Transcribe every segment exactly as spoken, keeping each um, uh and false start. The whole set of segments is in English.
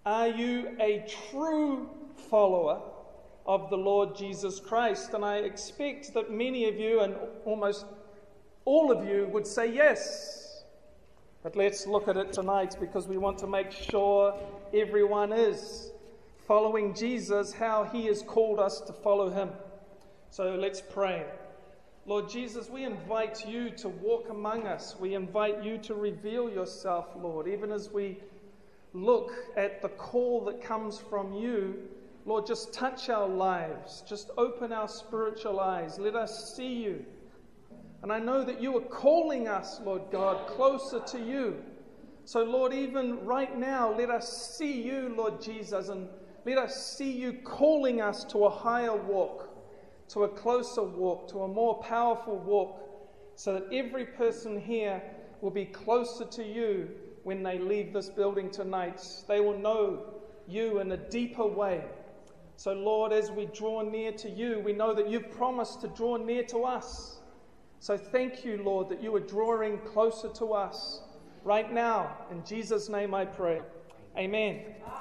Are you a true follower of the Lord Jesus Christ? And I expect that many of you, and almost all of you, would say yes. But let's look at it tonight, because we want to make sure everyone is following Jesus, how he has called us to follow him. So let's pray. Lord Jesus, we invite you to walk among us. We invite you to reveal yourself, Lord, even as we look at the call that comes from you. Lord, just touch our lives. Just open our spiritual eyes. Let us see you. And I know that you are calling us, Lord God, closer to you. So, Lord, even right now, let us see you, Lord Jesus, and let us see you calling us to a higher walk, to a closer walk, to a more powerful walk, so that every person here will be closer to you when they leave this building tonight. They will know you in a deeper way. So, Lord, as we draw near to you, we know that you've promised to draw near to us. So thank you, Lord, that you are drawing closer to us right now. In Jesus' name I pray. Amen.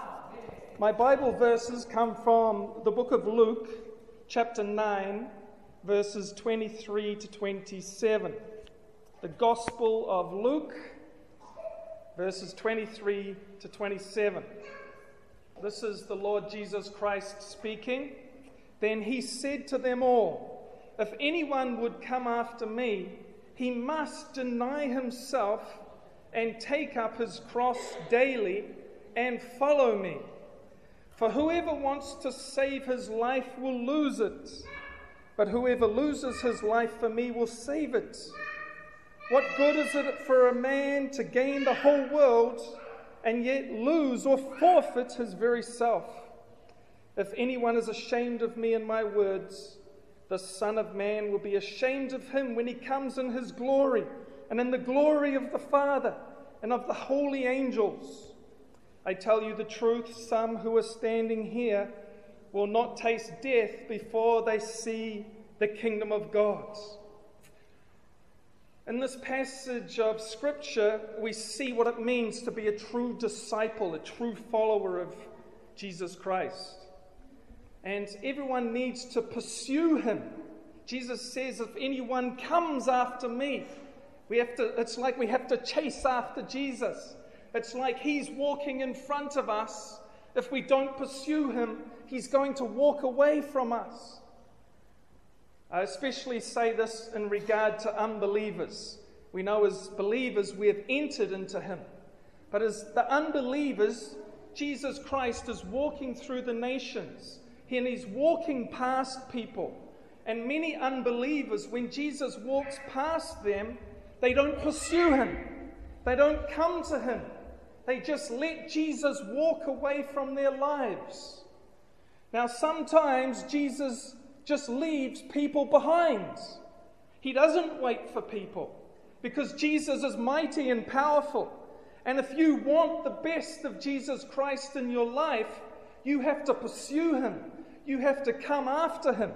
My Bible verses come from the book of Luke, chapter nine, verses twenty-three to twenty-seven. The Gospel of Luke, verses twenty-three to twenty-seven. This is the Lord Jesus Christ speaking. Then he said to them all, "If anyone would come after me, he must deny himself and take up his cross daily and follow me. For whoever wants to save his life will lose it, but whoever loses his life for me will save it. What good is it for a man to gain the whole world and yet lose or forfeit his very self? If anyone is ashamed of me and my words, the Son of Man will be ashamed of him when he comes in his glory and in the glory of the Father and of the holy angels. I tell you the truth, some who are standing here will not taste death before they see the kingdom of God." In this passage of Scripture, we see what it means to be a true disciple, a true follower of Jesus Christ. And everyone needs to pursue him. Jesus says, if anyone comes after me, we have to, it's like we have to chase after Jesus. It's like he's walking in front of us. If we don't pursue him, he's going to walk away from us. I especially say this in regard to unbelievers. We know as believers we have entered into him. But as the unbelievers, Jesus Christ is walking through the nations. And he's walking past people. And many unbelievers, when Jesus walks past them, they don't pursue him. They don't come to him. They just let Jesus walk away from their lives. Now, sometimes Jesus just leaves people behind. He doesn't wait for people, because Jesus is mighty and powerful. And if you want the best of Jesus Christ in your life, you have to pursue him. You have to come after him.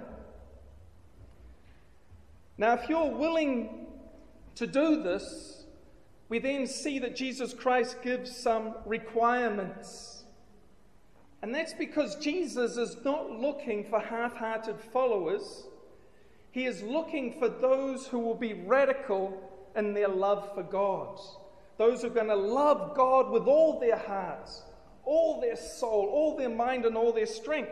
Now, if you're willing to do this, we then see that Jesus Christ gives some requirements. And that's because Jesus is not looking for half-hearted followers. He is looking for those who will be radical in their love for God. Those who are going to love God with all their hearts, all their soul, all their mind, and all their strength.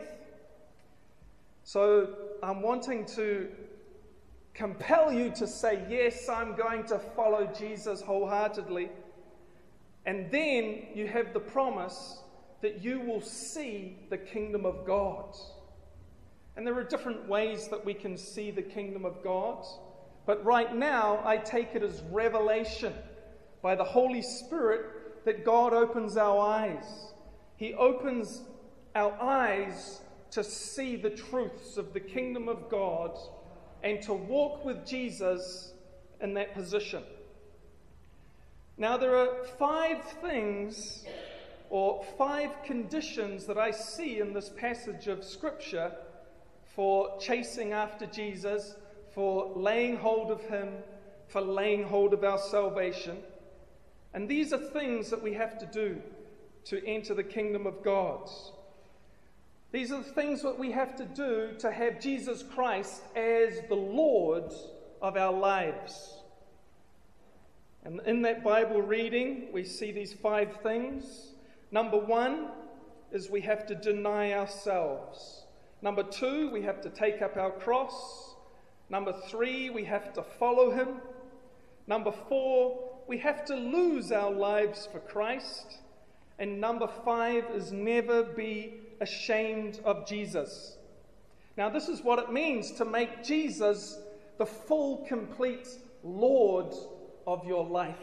So I'm wanting to compel you to say, yes, I'm going to follow Jesus wholeheartedly. And then you have the promise that you will see the kingdom of God. And there are different ways that we can see the kingdom of God. But right now, I take it as revelation by the Holy Spirit that God opens our eyes. He opens our eyes to see the truths of the kingdom of God and to walk with Jesus in that position. Now, there are five things or five conditions that I see in this passage of Scripture for chasing after Jesus, for laying hold of him, for laying hold of our salvation. And these are things that we have to do to enter the kingdom of God. These are the things that we have to do to have Jesus Christ as the Lord of our lives. And in that Bible reading, we see these five things. Number one is we have to deny ourselves. Number two, we have to take up our cross. Number three, we have to follow him. Number four, we have to lose our lives for Christ. And number five is never be ashamed of Jesus. Now, this is what it means to make Jesus the full, complete Lord of your life.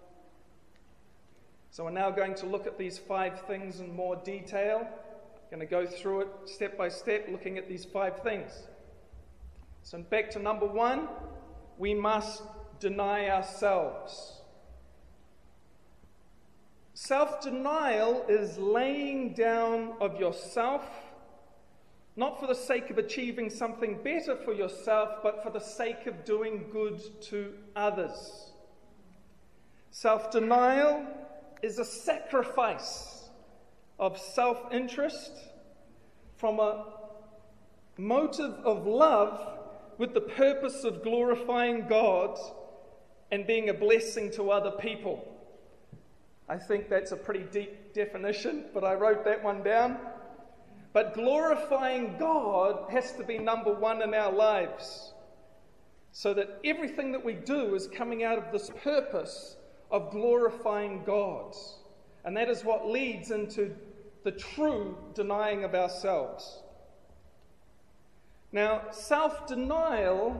So we're now going to look at these five things in more detail. I'm going to go through it step by step, looking at these five things. So back to number one, we must deny ourselves. Self-denial is laying down of yourself, not for the sake of achieving something better for yourself, but for the sake of doing good to others. Self-denial is a sacrifice of self-interest from a motive of love with the purpose of glorifying God and being a blessing to other people. I think that's a pretty deep definition, but I wrote that one down. But glorifying God has to be number one in our lives, so that everything that we do is coming out of this purpose of glorifying God. And that is what leads into the true denying of ourselves. Now, self-denial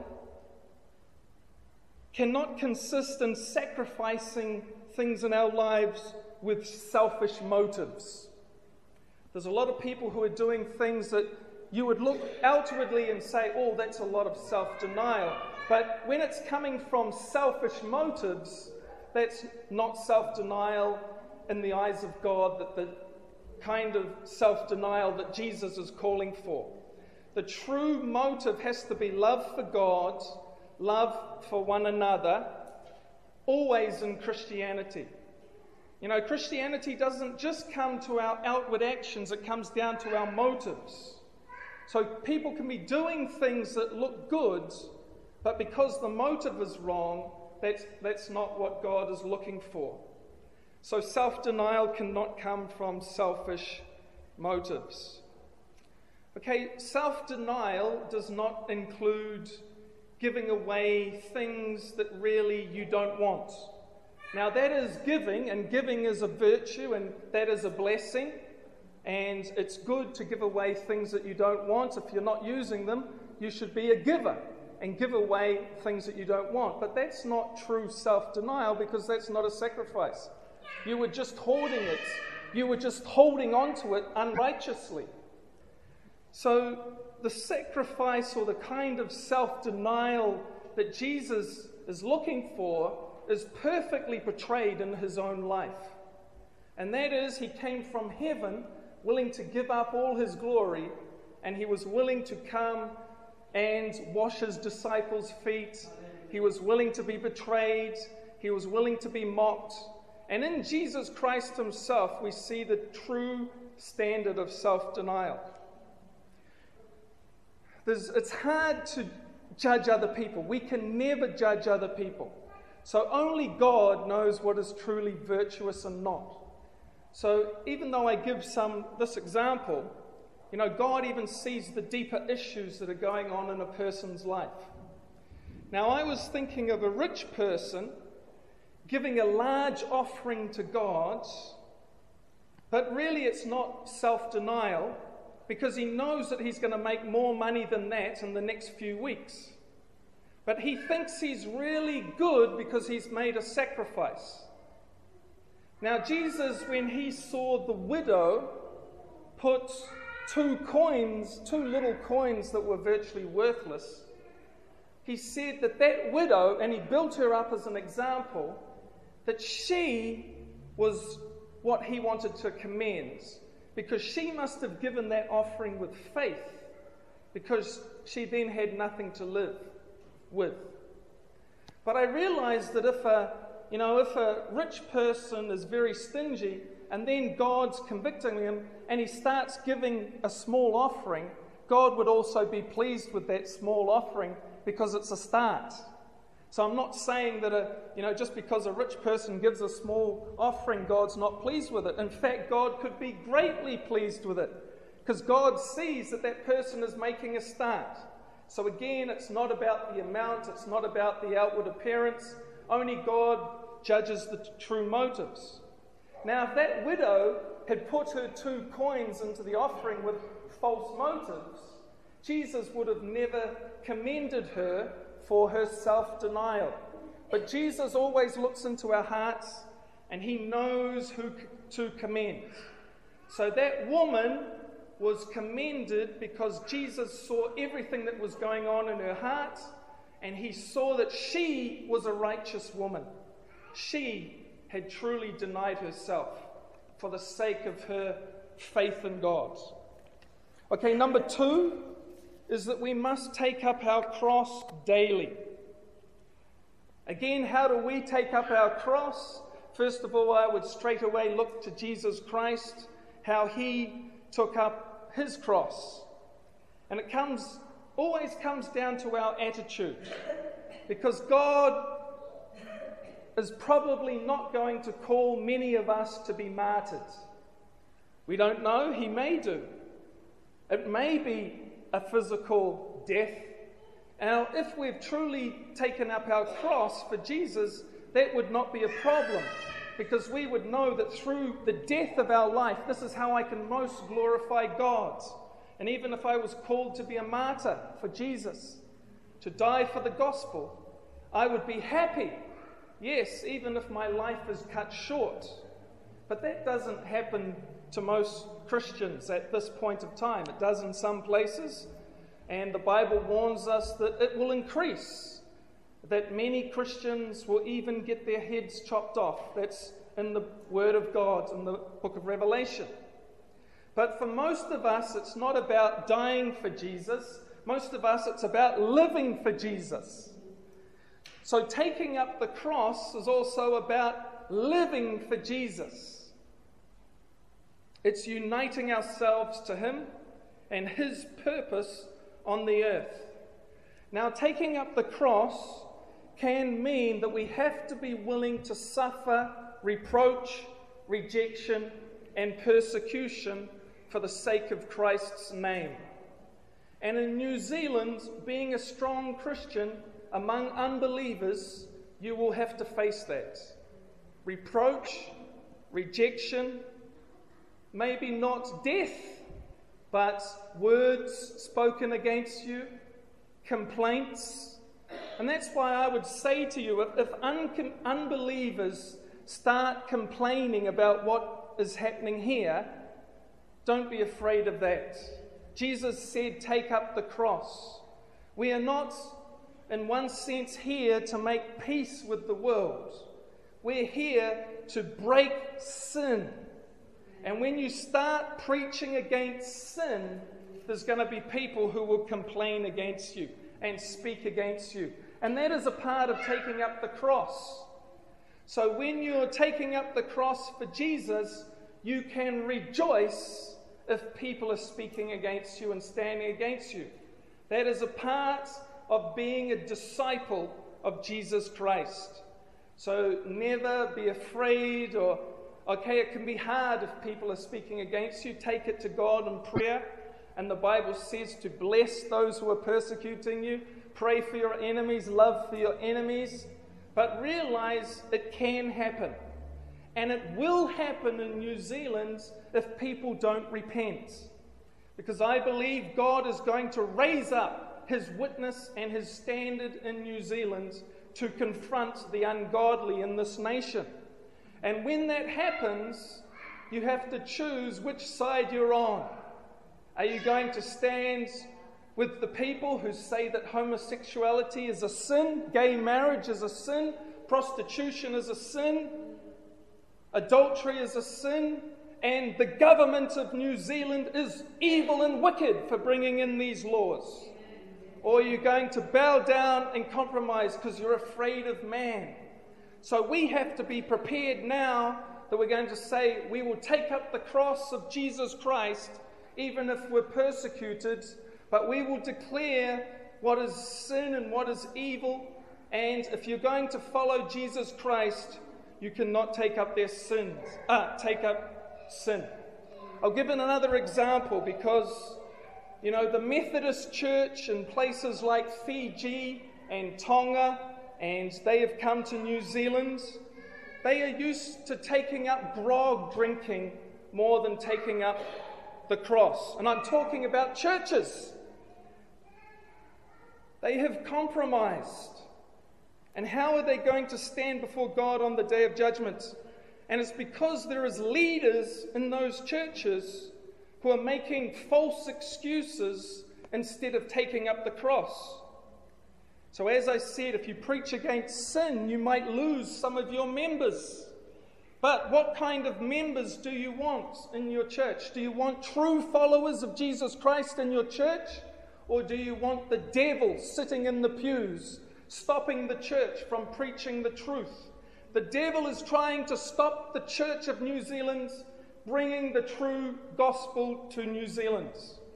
cannot consist in sacrificing things in our lives with selfish motives. There's a lot of people who are doing things that you would look outwardly and say, oh, that's a lot of self-denial. But when it's coming from selfish motives, that's not self-denial in the eyes of God, that the kind of self-denial that Jesus is calling for. The true motive has to be love for God, love for one another, always in Christianity. You know, Christianity doesn't just come to our outward actions, it comes down to our motives. So people can be doing things that look good, but because the motive is wrong, that's, that's not what God is looking for. So self-denial cannot come from selfish motives. Okay, self-denial does not include giving away things that really you don't want. Now that is giving, and giving is a virtue, and that is a blessing, and it's good to give away things that you don't want. If you're not using them, you should be a giver and give away things that you don't want. But that's not true self-denial, because that's not a sacrifice. You were just hoarding it. You were just holding on to it unrighteously. So the sacrifice, or the kind of self-denial that Jesus is looking for, is perfectly portrayed in his own life. And that is, he came from heaven willing to give up all his glory, and he was willing to come and wash his disciples' feet. He was willing to be betrayed. He was willing to be mocked. And in Jesus Christ himself, we see the true standard of self-denial. There's, it's hard to judge other people. We can never judge other people. So only God knows what is truly virtuous and not. So even though I give some this example, you know, God even sees the deeper issues that are going on in a person's life. Now, I was thinking of a rich person giving a large offering to God, but really it's not self-denial, because he knows that he's going to make more money than that in the next few weeks. But he thinks he's really good because he's made a sacrifice. Now, Jesus, when he saw the widow put two coins, two little coins that were virtually worthless, he said that that widow, and he built her up as an example, that she was what he wanted to commend, because she must have given that offering with faith, because she then had nothing to live with. But I realized that if a, you know, if a rich person is very stingy, and then God's convicting him, and he starts giving a small offering, God would also be pleased with that small offering because it's a start. So I'm not saying that a, you know, just because a rich person gives a small offering, God's not pleased with it. In fact, God could be greatly pleased with it because God sees that that person is making a start. So again, it's not about the amount, it's not about the outward appearance. Only God judges the t- true motives. Now, if that widow had put her two coins into the offering with false motives, Jesus would have never commended her for her self-denial. But Jesus always looks into our hearts and he knows who to commend. So that woman was commended because Jesus saw everything that was going on in her heart, and he saw that she was a righteous woman. She had truly denied herself for the sake of her faith in God. Okay, number two is that we must take up our cross daily. Again, how do we take up our cross? First of all, I would straight away look to Jesus Christ, how he took up his cross. And it comes always comes down to our attitude, because God is probably not going to call many of us to be martyred. We don't know, he may do. It may be a physical death. Now, if we've truly taken up our cross for Jesus, that would not be a problem, because we would know that through the death of our life, this is how I can most glorify God. And even if I was called to be a martyr for Jesus, to die for the gospel, I would be happy. Yes, even if my life is cut short. But that doesn't happen to most Christians at this point of time. It does in some places, and the Bible warns us that it will increase, that many Christians will even get their heads chopped off. That's in the Word of God, in the book of Revelation. But for most of us, it's not about dying for Jesus. Most of us, it's about living for Jesus. So taking up the cross is also about living for Jesus. It's uniting ourselves to him and his purpose on the earth. Now, taking up the cross can mean that we have to be willing to suffer reproach, rejection, and persecution for the sake of Christ's name. And in New Zealand, being a strong Christian among unbelievers, you will have to face that. Reproach, rejection, maybe not death, but words spoken against you, complaints. And that's why I would say to you, if, if un- unbelievers start complaining about what is happening here, don't be afraid of that. Jesus said, take up the cross. We are not, in one sense, here to make peace with the world. We're here to break sin. And when you start preaching against sin, there's going to be people who will complain against you and speak against you. And that is a part of taking up the cross. So when you're taking up the cross for Jesus, you can rejoice if people are speaking against you and standing against you. That is a part of being a disciple of Jesus Christ. So never be afraid, or, okay, it can be hard if people are speaking against you. Take it to God in prayer. And the Bible says to bless those who are persecuting you. Pray for your enemies, love for your enemies. But realize it can happen. And it will happen in New Zealand if people don't repent. Because I believe God is going to raise up his witness and his standard in New Zealand to confront the ungodly in this nation. And when that happens, you have to choose which side you're on. Are you going to stand with the people who say that homosexuality is a sin, gay marriage is a sin, prostitution is a sin, adultery is a sin, and the government of New Zealand is evil and wicked for bringing in these laws? Or are you going to bow down and compromise because you're afraid of man? So we have to be prepared now that we're going to say we will take up the cross of Jesus Christ even if we're persecuted, but we will declare what is sin and what is evil. And if you're going to follow Jesus Christ, you cannot take up their sins. Ah, take up sin. I'll give it another example because, you know, the Methodist Church in places like Fiji and Tonga, and they have come to New Zealand, they are used to taking up grog drinking more than taking up the cross. And I'm talking about churches. They have compromised. And how are they going to stand before God on the day of judgment? And it's because there is leaders in those churches who are making false excuses instead of taking up the cross. So as I said, if you preach against sin, you might lose some of your members. But what kind of members do you want in your church? Do you want true followers of Jesus Christ in your church? Or do you want the devil sitting in the pews, stopping the church from preaching the truth? The devil is trying to stop the Church of New Zealand bringing the true gospel to New Zealand.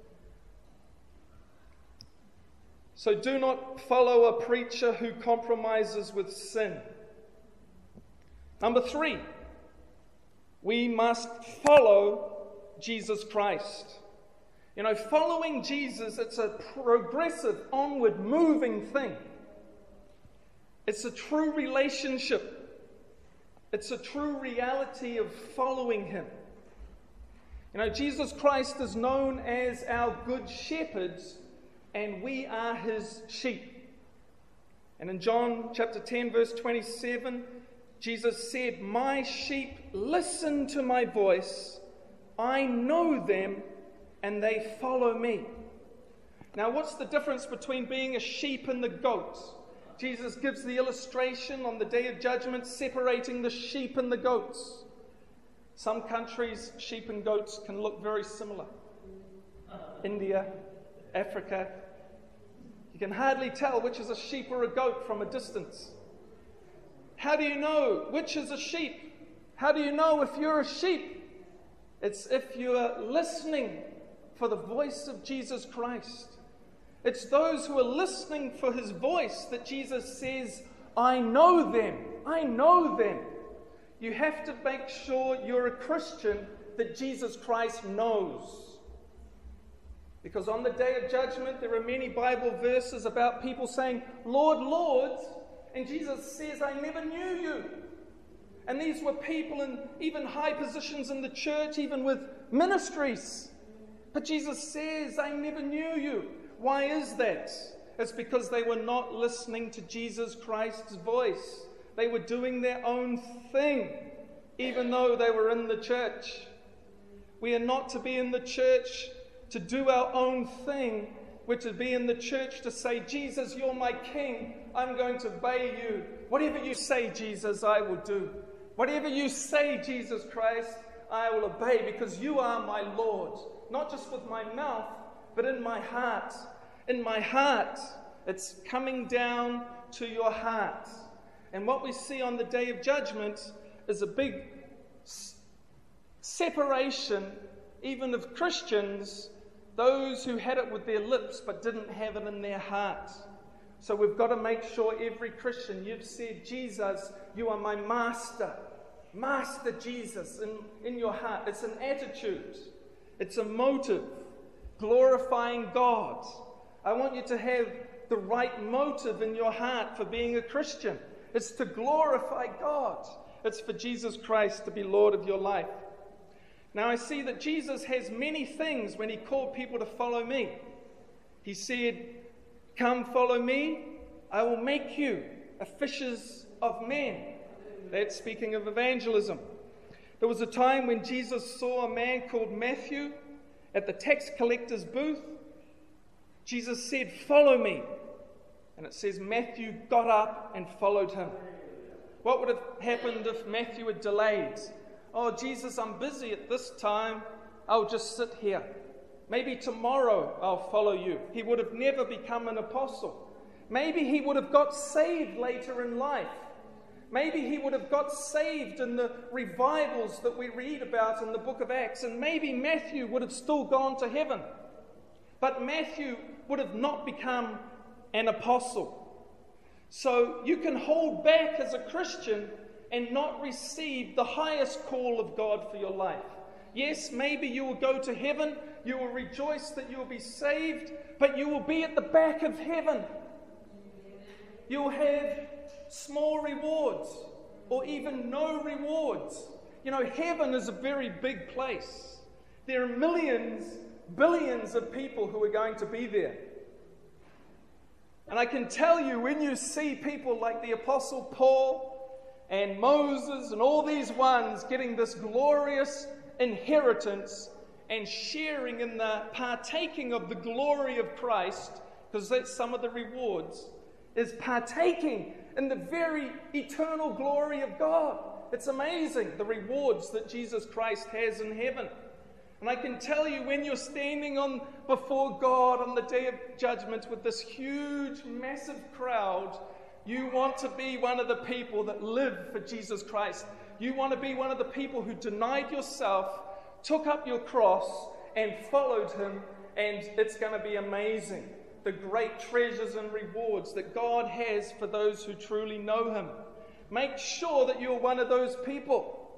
So do not follow a preacher who compromises with sin. Number three, we must follow Jesus Christ. You know, following Jesus, it's a progressive, onward, moving thing. It's a true relationship. It's a true reality of following him. You know, Jesus Christ is known as our good shepherd, and we are his sheep. And in John chapter ten, verse twenty-seven, Jesus said, "My sheep listen to my voice. I know them, and they follow me." Now, what's the difference between being a sheep and the goat? Jesus gives the illustration on the day of judgment, separating the sheep and the goats. Some countries, sheep and goats can look very similar. India, Africa. You can hardly tell which is a sheep or a goat from a distance. How do you know which is a sheep? How do you know if you're a sheep? It's if you are listening for the voice of Jesus Christ. It's those who are listening for his voice that Jesus says, "I know them, I know them." You have to make sure you're a Christian that Jesus Christ knows. Because on the day of judgment, there are many Bible verses about people saying, "Lord, Lord," and Jesus says, "I never knew you." And these were people in even high positions in the church, even with ministries. But Jesus says, "I never knew you." Why is that? It's because they were not listening to Jesus Christ's voice. They were doing their own thing, even though they were in the church. We are not to be in the church to do our own thing. We're to be in the church to say, "Jesus, you're my King. I'm going to obey you. Whatever you say, Jesus, I will do. Whatever you say, Jesus Christ, I will obey, because you are my Lord." Not just with my mouth, but in my heart. In my heart. It's coming down to your heart. And what we see on the day of judgment is a big s- separation, even of Christians, those who had it with their lips but didn't have it in their heart. So we've got to make sure every Christian, you've said, "Jesus, you are my master." Master Jesus in, in your heart. It's an attitude. It's a motive. Glorifying God. I want you to have the right motive in your heart for being a Christian. It's to glorify God. It's for Jesus Christ to be Lord of your life. Now I see that Jesus has many things when he called people to follow me. He said, "Come follow me, I will make you a fishers of men." That's speaking of evangelism. There was a time when Jesus saw a man called Matthew at the tax collector's booth. Jesus said, "Follow me." And it says Matthew got up and followed him. What would have happened if Matthew had delayed? "Oh, Jesus, I'm busy at this time. I'll just sit here. Maybe tomorrow I'll follow you." He would have never become an apostle. Maybe he would have got saved later in life. Maybe he would have got saved in the revivals that we read about in the book of Acts. And maybe Matthew would have still gone to heaven. But Matthew would have not become an apostle. So you can hold back as a Christian and not receive the highest call of God for your life. Yes, maybe you will go to heaven. You will rejoice that you will be saved. But you will be at the back of heaven. You will have small rewards, or even no rewards. You know, heaven is a very big place. There are millions, billions of people who are going to be there. And I can tell you, when you see people like the Apostle Paul and Moses and all these ones getting this glorious inheritance and sharing in the partaking of the glory of Christ, because that's some of the rewards, is partaking in the very eternal glory of God. It's amazing, the rewards that Jesus Christ has in heaven. And I can tell you, when you're standing on before God on the day of judgment with this huge, massive crowd, you want to be one of the people that live for Jesus Christ. You want to be one of the people who denied yourself, took up your cross, and followed him, and it's going to be amazing. The great treasures and rewards that God has for those who truly know him. Make sure that you're one of those people.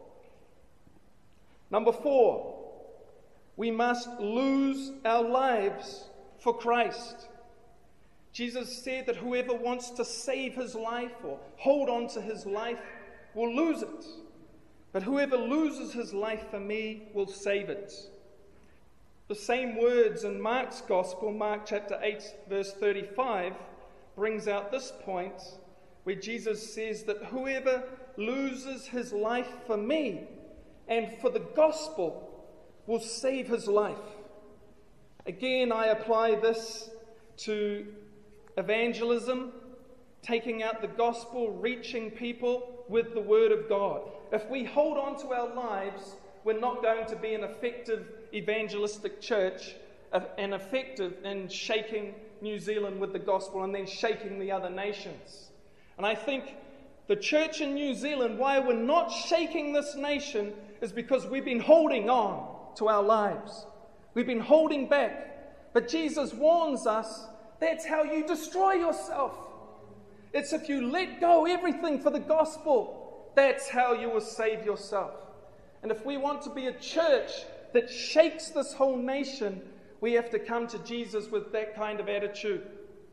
Number four, we must lose our lives for Christ. Jesus said that whoever wants to save his life or hold on to his life will lose it. But whoever loses his life for me will save it. The same words in Mark's Gospel, Mark chapter eight, verse thirty-five, brings out this point where Jesus says that whoever loses his life for me and for the gospel will save his life. Again, I apply this to evangelism, taking out the gospel, reaching people with the word of God. If we hold on to our lives, we're not going to be an effective evangelistic church and effective in shaking New Zealand with the gospel and then shaking the other nations. And I think the church in New Zealand, why we're not shaking this nation, is because we've been holding on to our lives. We've been holding back. But Jesus warns us, that's how you destroy yourself. It's if you let go everything for the gospel, that's how you will save yourself. And if we want to be a church that shakes this whole nation, we have to come to Jesus with that kind of attitude.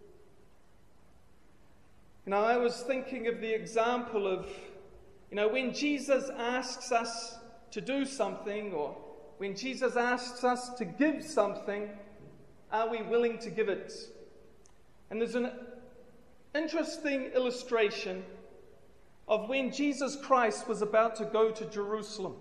You know, I was thinking of the example of, you know, when Jesus asks us to do something, or when Jesus asks us to give something, are we willing to give it? And there's an interesting illustration of when Jesus Christ was about to go to Jerusalem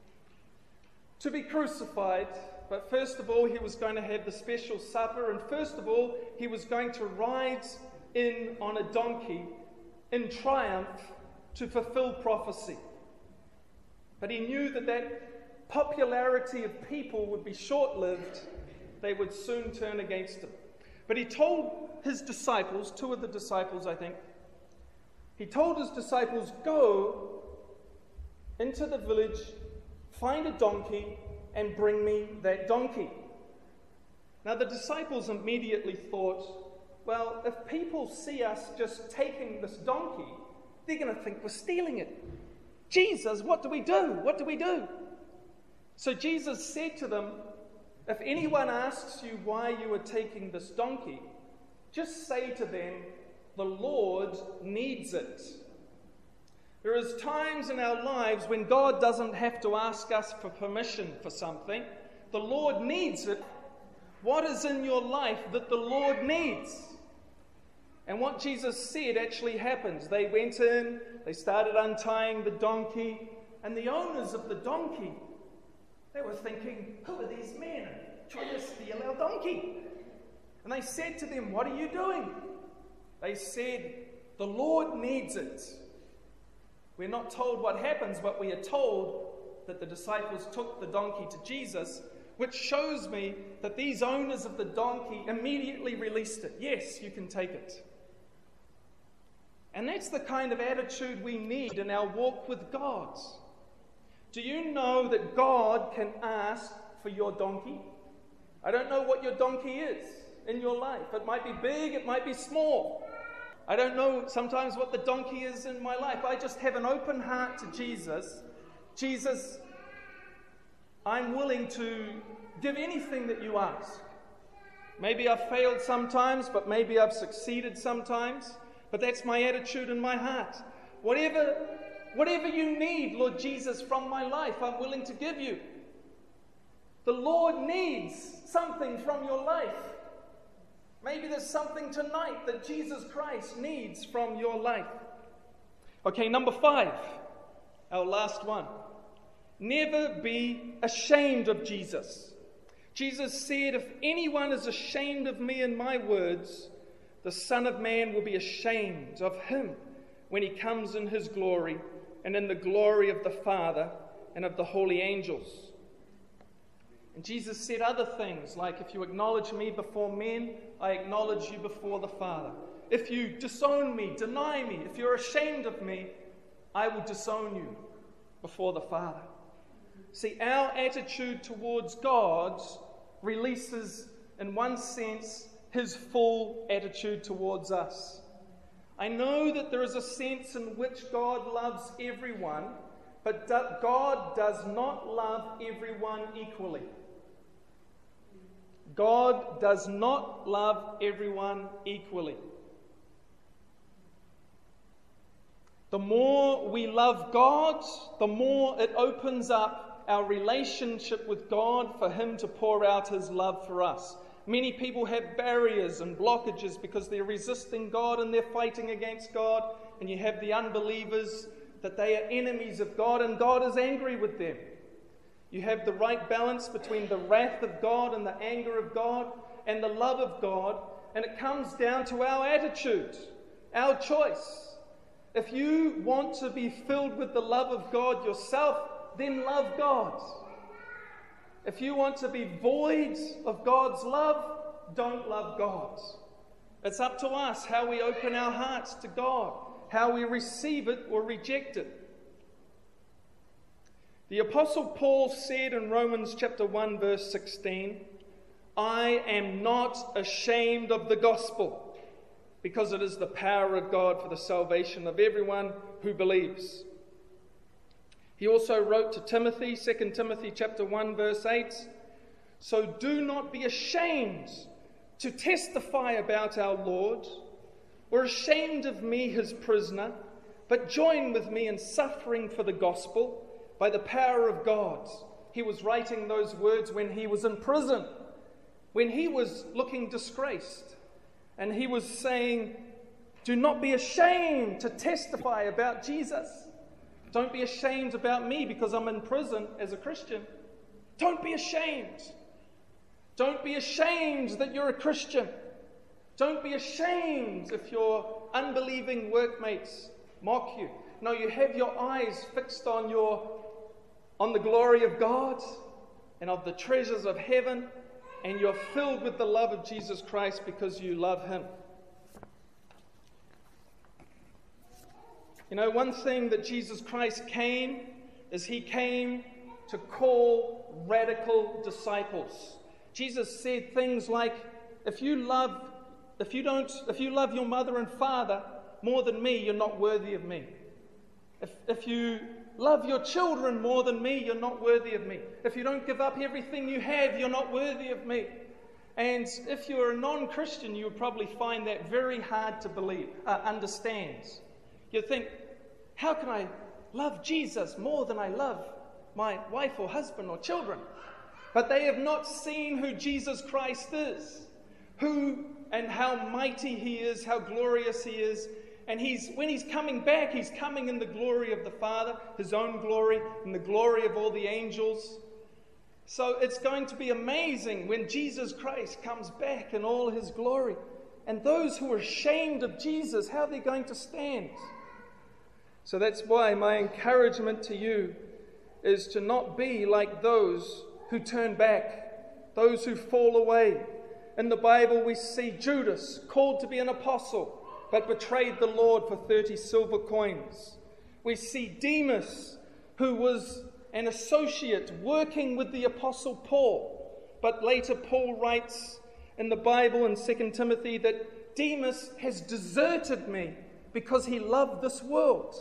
to be crucified. But first of all, he was going to have the special supper, and first of all, he was going to ride in on a donkey in triumph to fulfill prophecy. But he knew that that popularity of people would be short-lived. They would soon turn against him. But he told his disciples, two of the disciples, I think, he told his disciples, go into the village, find a donkey, and bring me that donkey. Now the disciples immediately thought, well, if people see us just taking this donkey, they're going to think we're stealing it. Jesus, what do we do? What do we do? So Jesus said to them, if anyone asks you why you are taking this donkey, just say to them, the Lord needs it. There is times in our lives when God doesn't have to ask us for permission for something. The Lord needs it. What is in your life that the Lord needs? And what Jesus said actually happens. They went in, they started untying the donkey, and the owners of the donkey, they were thinking, who are these men trying to steal our donkey? And they said to them, what are you doing? They said, the Lord needs it. We're not told what happens, but we are told that the disciples took the donkey to Jesus, which shows me that these owners of the donkey immediately released it. Yes, you can take it. And that's the kind of attitude we need in our walk with God. Do you know that God can ask for your donkey? I don't know what your donkey is in your life. It might be big, it might be small. I don't know sometimes what the donkey is in my life. I just have an open heart to Jesus. Jesus, I'm willing to give anything that you ask. Maybe I've failed sometimes, but maybe I've succeeded sometimes. But that's my attitude in my heart. Whatever, whatever you need, Lord Jesus, from my life, I'm willing to give you. The Lord needs something from your life. Maybe there's something tonight that Jesus Christ needs from your life. Okay, number five, our last one. Never be ashamed of Jesus. Jesus said, if anyone is ashamed of me and my words, the Son of Man will be ashamed of him when he comes in his glory and in the glory of the Father and of the holy angels. And Jesus said other things like, if you acknowledge me before men, I acknowledge you before the Father. If you disown me, deny me, if you're ashamed of me, I will disown you before the Father. See, our attitude towards God releases, in one sense, his full attitude towards us. I know that there is a sense in which God loves everyone, but God does not love everyone equally. God does not love everyone equally. The more we love God, the more it opens up our relationship with God for him to pour out his love for us. Many people have barriers and blockages because they're resisting God and they're fighting against God. And you have the unbelievers that they are enemies of God and God is angry with them. You have the right balance between the wrath of God and the anger of God and the love of God. And it comes down to our attitude, our choice. If you want to be filled with the love of God yourself, then love God. If you want to be void of God's love, don't love God. It's up to us how we open our hearts to God, how we receive it or reject it. The Apostle Paul said in Romans chapter one, verse sixteen, I am not ashamed of the gospel, because it is the power of God for the salvation of everyone who believes. He also wrote to Timothy, Second Timothy chapter one, verse eight, so do not be ashamed to testify about our Lord, or ashamed of me, his prisoner, but join with me in suffering for the gospel by the power of God. He was writing those words when he was in prison, when he was looking disgraced. And he was saying, do not be ashamed to testify about Jesus. Don't be ashamed about me because I'm in prison as a Christian. Don't be ashamed. Don't be ashamed that you're a Christian. Don't be ashamed if your unbelieving workmates mock you. No, you have your eyes fixed on your on the glory of God and of the treasures of heaven, and you're filled with the love of Jesus Christ because you love him. You know, one thing that Jesus Christ came is he came to call radical disciples. Jesus said things like, if you love, if you don't, if you love your mother and father more than me, you're not worthy of me. If, if you love your children more than me, you're not worthy of me. If you don't give up everything you have, you're not worthy of me. And if you're a non-Christian, you would probably find that very hard to believe, uh, understand. You'd think, how can I love Jesus more than I love my wife or husband or children? But they have not seen who Jesus Christ is, who and how mighty he is, how glorious he is. And he's, when he's coming back, he's coming in the glory of the Father, his own glory, and the glory of all the angels. So it's going to be amazing when Jesus Christ comes back in all his glory. And those who are ashamed of Jesus, how are they going to stand? So that's why my encouragement to you is to not be like those who turn back, those who fall away. In the Bible we see Judas, called to be an apostle, but betrayed the Lord for thirty silver coins. We see Demas, who was an associate working with the Apostle Paul, but later Paul writes in the Bible in Second Timothy that Demas has deserted me because he loved this world.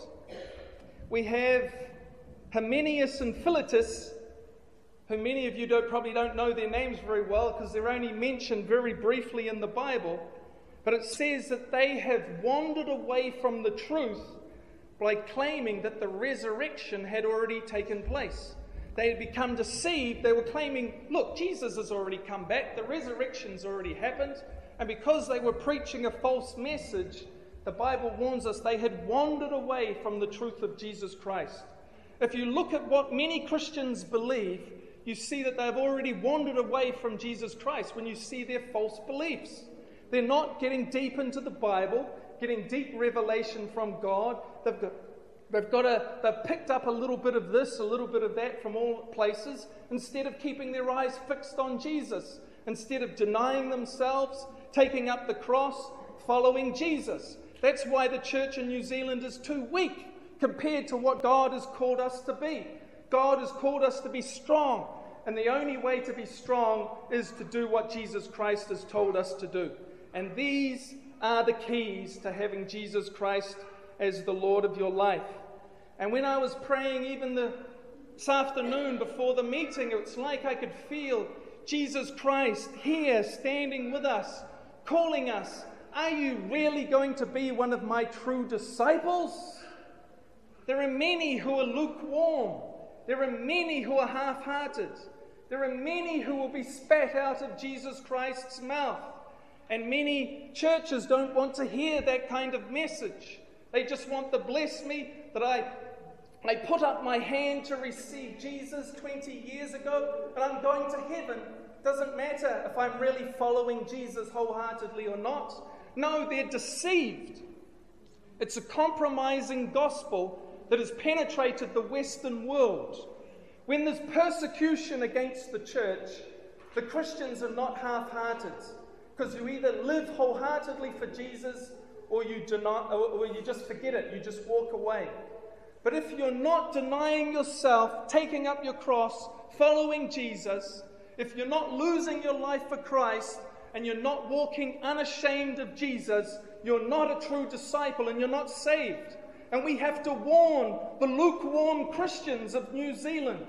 We have Hymenaeus and Philetus, who many of you don't, probably don't know their names very well because they're only mentioned very briefly in the Bible, but it says that they have wandered away from the truth by claiming that the resurrection had already taken place. They had become deceived. They were claiming, look, Jesus has already come back. The resurrection's already happened. And because they were preaching a false message, the Bible warns us they had wandered away from the truth of Jesus Christ. If you look at what many Christians believe, you see that they've already wandered away from Jesus Christ when you see their false beliefs. They're not getting deep into the Bible, getting deep revelation from God. They've got, they've got a, they've picked up a little bit of this, a little bit of that from all places, instead of keeping their eyes fixed on Jesus, instead of denying themselves, taking up the cross, following Jesus. That's why the church in New Zealand is too weak compared to what God has called us to be. God has called us to be strong, and the only way to be strong is to do what Jesus Christ has told us to do. And these are the keys to having Jesus Christ as the Lord of your life. And when I was praying even the, this afternoon before the meeting, it's like I could feel Jesus Christ here standing with us, calling us. Are you really going to be one of my true disciples? There are many who are lukewarm. There are many who are half-hearted. There are many who will be spat out of Jesus Christ's mouth. And many churches don't want to hear that kind of message. They just want to bless me that I, I put up my hand to receive Jesus twenty years ago and I'm going to heaven. Doesn't matter if I'm really following Jesus wholeheartedly or not. No, they're deceived. It's a compromising gospel that has penetrated the Western world. When there's persecution against the church, the Christians are not half-hearted, because you either live wholeheartedly for Jesus or you deny, or you just forget it, you just walk away. But if you're not denying yourself, taking up your cross, following Jesus, if you're not losing your life for Christ, and you're not walking unashamed of Jesus, you're not a true disciple and you're not saved. And we have to warn the lukewarm Christians of New Zealand.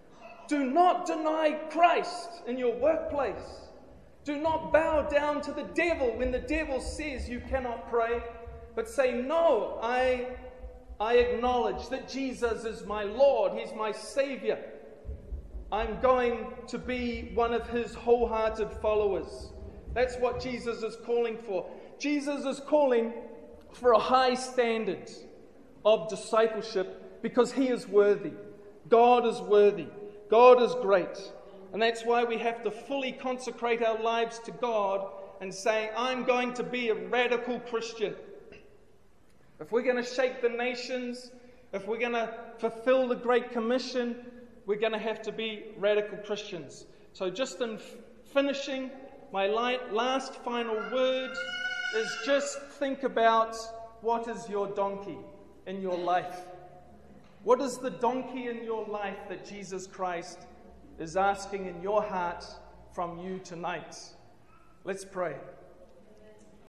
Do not deny Christ in your workplace. Do not bow down to the devil when the devil says you cannot pray, but say, no, I, I acknowledge that Jesus is my Lord, He's my Savior. I'm going to be one of His wholehearted followers. That's what Jesus is calling for. Jesus is calling for a high standard of discipleship because He is worthy. God is worthy. God is great. And that's why we have to fully consecrate our lives to God and say, I'm going to be a radical Christian. If we're going to shake the nations, if we're going to fulfill the Great Commission, we're going to have to be radical Christians. So just in f- finishing, my last final word is just think about what is your donkey in your life. What is the donkey in your life that Jesus Christ is asking in your heart from you tonight? Let's pray.